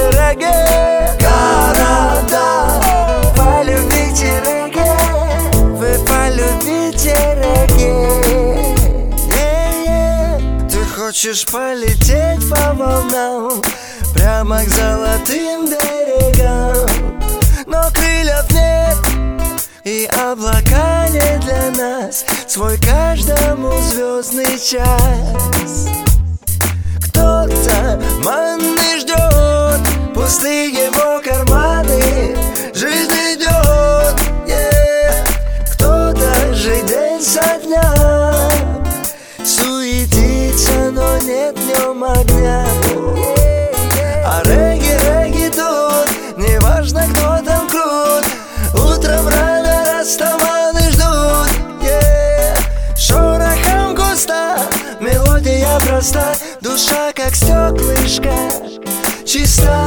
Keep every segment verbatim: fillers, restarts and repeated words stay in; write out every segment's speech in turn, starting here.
регги. Города, полюбите регги. Вы полюбите регги. Yeah-yeah. Ты хочешь полететь по волнам прямо к золотым берегам, но крыльев нет и облака не для нас. Свой каждому звездный час. Кто-то манны ждет, пустые его карманы. Жизнь идет, yeah. Кто-то же день со дня суетится, но нет в нем огня. А регги, регги тут, неважно, кто там крут. Утром рано растаманы ждут, yeah. Шорохом густо, мелодия проста, душа как стеклышко чиста.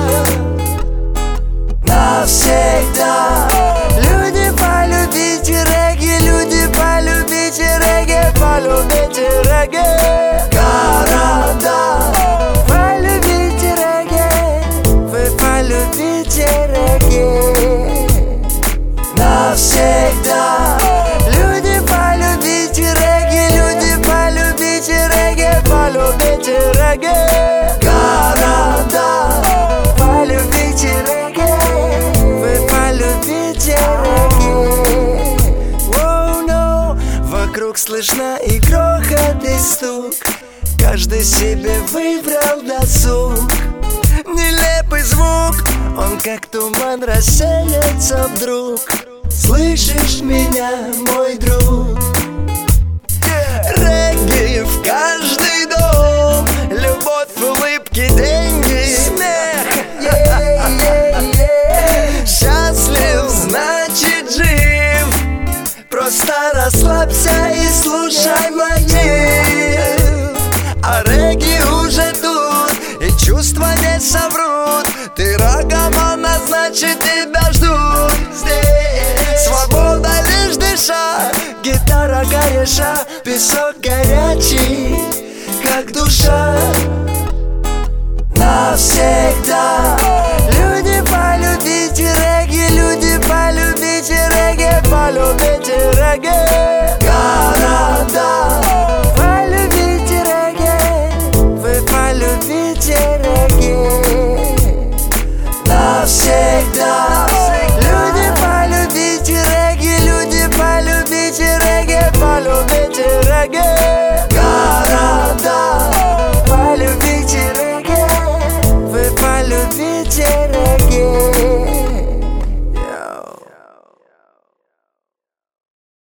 Навсегда люди, полюбите регги, люди, полюбите регги, полюбите регги. Города, полюбите регги, вы полюбите регги. Навсегда люди, полюбите регги, люди, полюбите регги, полюбите регги. Города, полюбите регги, вы полюбите регги. Oh, no. Вокруг слышна и грохот, и стук. Каждый себе выбрал досуг. Нелепый звук, он как туман рассеется вдруг. Слышишь меня, мой друг? Регги в каждый дом, любовь, улыбки, деньги, смех. Yeah, yeah, yeah. Счастлив, значит жив. Просто расслабься и слушай мотив. А регги уже тут, и чувства не соврут. Ты рогомана, значит тебя ждут здесь. Свобода лишь дыша, гитара кореша, песок горячий, как душа. Навсегда люди, полюбите регги, люди, полюбите регги, полюбите регги. Города, полюбите регги, вы полюбите регги.